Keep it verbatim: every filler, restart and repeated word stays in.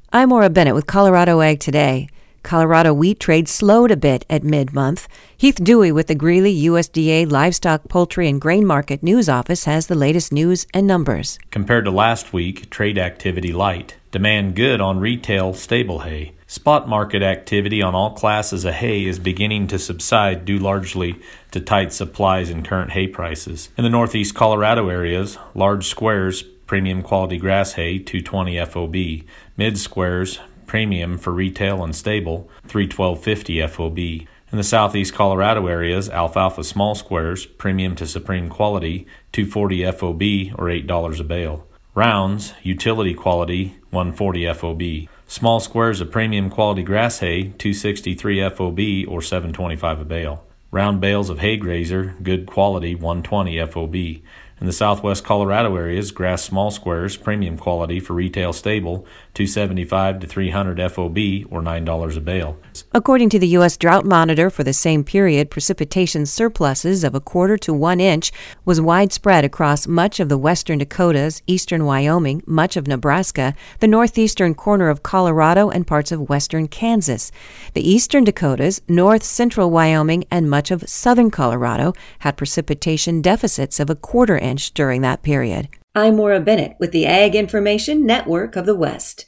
I'm Maura Bennett with Colorado Ag Today. Colorado wheat trade slowed a bit at mid-month. Heath Dewey with the Greeley U S D A Livestock, Poultry, and Grain Market News Office has the latest news and numbers. Compared to last week, trade activity light. Demand good on retail stable hay. Spot market activity on all classes of hay is beginning to subside due largely to tight supplies and current hay prices. In the northeast Colorado areas, large squares, premium quality grass hay, two twenty F O B. Mid squares, premium for retail and stable, three twelve fifty F O B. In the southeast Colorado areas, alfalfa small squares, premium to supreme quality, two forty F O B or eight dollars a bale. Rounds, utility quality, one forty F O B. Small squares of premium quality grass hay, two sixty-three F O B or seven twenty-five a bale. Round bales of hay grazer, good quality, one twenty F O B. In the southwest Colorado areas, grass small squares, premium quality for retail stable, two seventy-five to three hundred F O B or nine dollars a bale. According to the U S Drought Monitor, for the same period, precipitation surpluses of a quarter to one inch was widespread across much of the western Dakotas, eastern Wyoming, much of Nebraska, the northeastern corner of Colorado, and parts of western Kansas. The eastern Dakotas, north central Wyoming, and much of southern Colorado had precipitation deficits of a quarter inch during that period. I'm Maura Bennett with the Ag Information Network of the West.